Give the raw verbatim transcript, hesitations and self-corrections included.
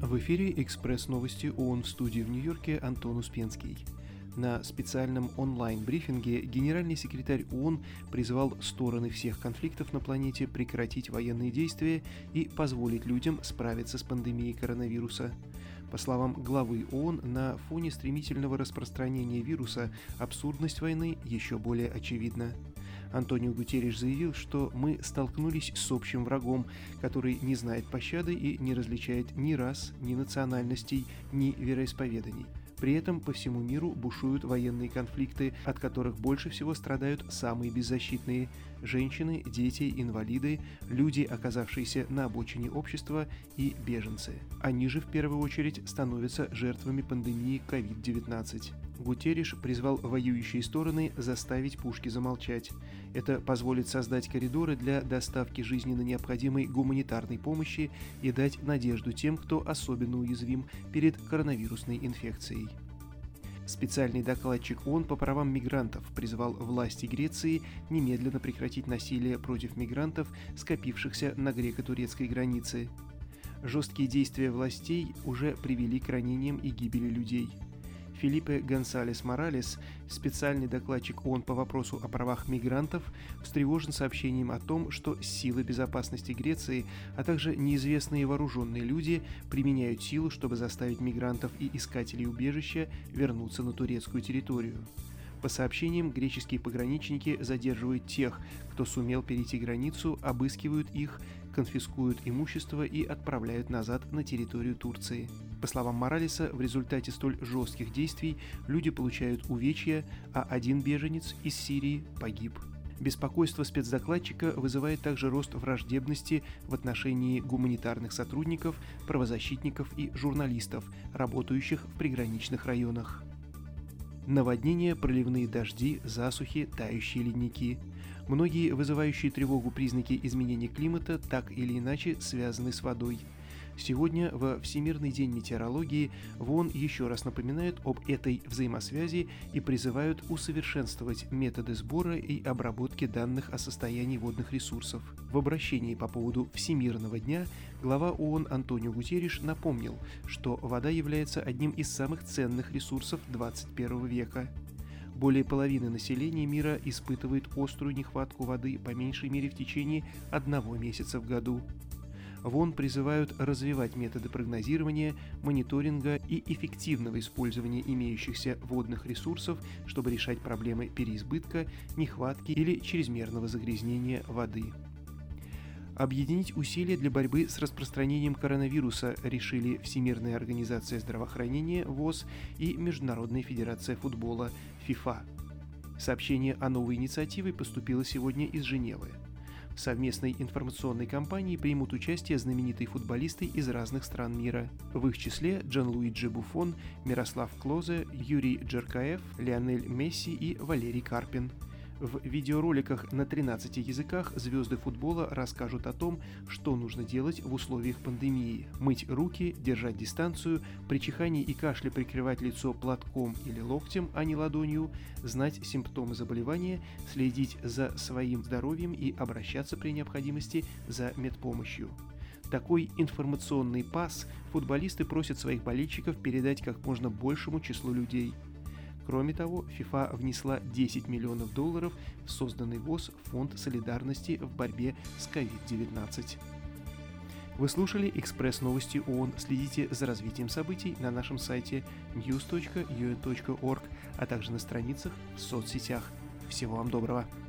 В эфире «Экспресс-новости ООН», в студии в Нью-Йорке Антон Успенский. На специальном онлайн-брифинге генеральный секретарь ООН призвал стороны всех конфликтов на планете прекратить военные действия и позволить людям справиться с пандемией коронавируса. По словам главы ООН, на фоне стремительного распространения вируса абсурдность войны еще более очевидна. Антонио Гутерриш заявил, что мы столкнулись с общим врагом, который не знает пощады и не различает ни рас, ни национальностей, ни вероисповеданий. При этом по всему миру бушуют военные конфликты, от которых больше всего страдают самые беззащитные – женщины, дети, инвалиды, люди, оказавшиеся на обочине общества, и беженцы. Они же в первую очередь становятся жертвами пандемии ковид девятнадцать. Гутерриш призвал воюющие стороны заставить пушки замолчать. Это позволит создать коридоры для доставки жизненно необходимой гуманитарной помощи и дать надежду тем, кто особенно уязвим перед коронавирусной инфекцией. Специальный докладчик ООН по правам мигрантов призвал власти Греции немедленно прекратить насилие против мигрантов, скопившихся на греко-турецкой границе. Жесткие действия властей уже привели к ранениям и гибели людей. Фелипе Гонсалес Моралес, специальный докладчик ООН по вопросу о правах мигрантов, встревожен сообщением о том, что силы безопасности Греции, а также неизвестные вооруженные люди применяют силу, чтобы заставить мигрантов и искателей убежища вернуться на турецкую территорию. По сообщениям, греческие пограничники задерживают тех, кто сумел перейти границу, обыскивают их, конфискуют имущество и отправляют назад на территорию Турции. По словам Моралеса, в результате столь жестких действий люди получают увечья, а один беженец из Сирии погиб. Беспокойство спецдокладчика вызывает также рост враждебности в отношении гуманитарных сотрудников, правозащитников и журналистов, работающих в приграничных районах. Наводнения, проливные дожди, засухи, тающие ледники. Многие вызывающие тревогу признаки изменения климата так или иначе связаны с водой. Сегодня, во Всемирный день метеорологии, в ООН еще раз напоминают об этой взаимосвязи и призывают усовершенствовать методы сбора и обработки данных о состоянии водных ресурсов. В обращении по поводу Всемирного дня глава ООН Антонио Гутерриш напомнил, что вода является одним из самых ценных ресурсов двадцать первого века. Более половины населения мира испытывает острую нехватку воды по меньшей мере в течение одного месяца в году. В ООН призывают развивать методы прогнозирования, мониторинга и эффективного использования имеющихся водных ресурсов, чтобы решать проблемы переизбытка, нехватки или чрезмерного загрязнения воды. Объединить усилия для борьбы с распространением коронавируса решили Всемирная организация здравоохранения ВОЗ и Международная федерация футбола ФИФА. Сообщение о новой инициативе поступило сегодня из Женевы. В совместной информационной кампании примут участие знаменитые футболисты из разных стран мира. В их числе Джанлуиджи Буффон, Мирослав Клозе, Юрий Джеркаев, Лионель Месси и Валерий Карпин. В видеороликах на тринадцати языках звезды футбола расскажут о том, что нужно делать в условиях пандемии. Мыть руки, держать дистанцию, при чихании и кашле прикрывать лицо платком или локтем, а не ладонью, знать симптомы заболевания, следить за своим здоровьем и обращаться при необходимости за медпомощью. Такой информационный пас футболисты просят своих болельщиков передать как можно большему числу людей. Кроме того, ФИФА внесла десять миллионов долларов в созданный ВОЗ фонд солидарности в борьбе с ковид девятнадцать. Вы слушали «Экспресс-новости ООН». Следите за развитием событий на нашем сайте ньюс точка ю эн точка орг, а также на страницах в соцсетях. Всего вам доброго!